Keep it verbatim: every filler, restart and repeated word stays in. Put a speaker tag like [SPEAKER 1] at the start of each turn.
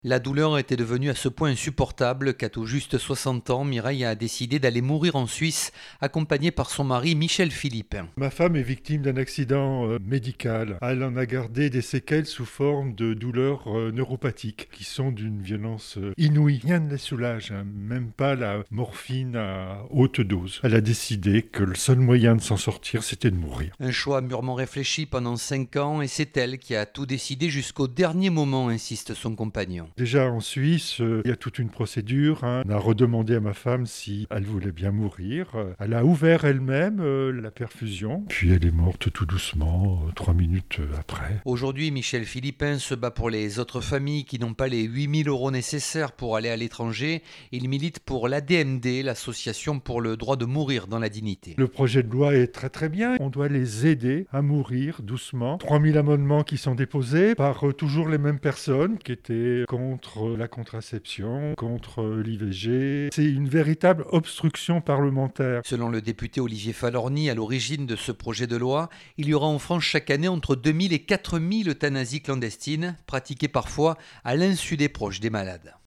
[SPEAKER 1] La douleur était devenue à ce point insupportable qu'à tout juste soixante ans, Mireille a décidé d'aller mourir en Suisse, accompagnée par son mari Michel Philippe.
[SPEAKER 2] Ma femme est victime d'un accident euh, médical. Elle en a gardé des séquelles sous forme de douleurs euh, neuropathiques qui sont d'une violence euh, inouïe. Rien ne les soulage, hein, même pas la morphine à haute dose. Elle a décidé que le seul moyen de s'en sortir, c'était de mourir.
[SPEAKER 1] Un choix mûrement réfléchi pendant cinq ans et c'est elle qui a tout décidé jusqu'au dernier moment, insiste son compagnon.
[SPEAKER 2] Déjà en Suisse, euh, il y a toute une procédure. Hein. On a redemandé à ma femme si elle voulait bien mourir. Euh, Elle a ouvert elle-même euh, la perfusion. Puis elle est morte tout doucement, euh, trois minutes euh, après.
[SPEAKER 1] Aujourd'hui, Michel Philippin se bat pour les autres familles qui n'ont pas les huit mille euros nécessaires pour aller à l'étranger. Il milite pour l'A D M D, l'association pour le droit de mourir dans la dignité.
[SPEAKER 2] Le projet de loi est très très bien. On doit les aider à mourir doucement. trois mille amendements qui sont déposés par euh, toujours les mêmes personnes qui étaient contre la contraception, contre l'I V G. C'est une véritable obstruction parlementaire.
[SPEAKER 1] Selon le député Olivier Falorni, à l'origine de ce projet de loi, il y aura en France chaque année entre deux mille et quatre mille euthanasies clandestines, pratiquées parfois à l'insu des proches des malades.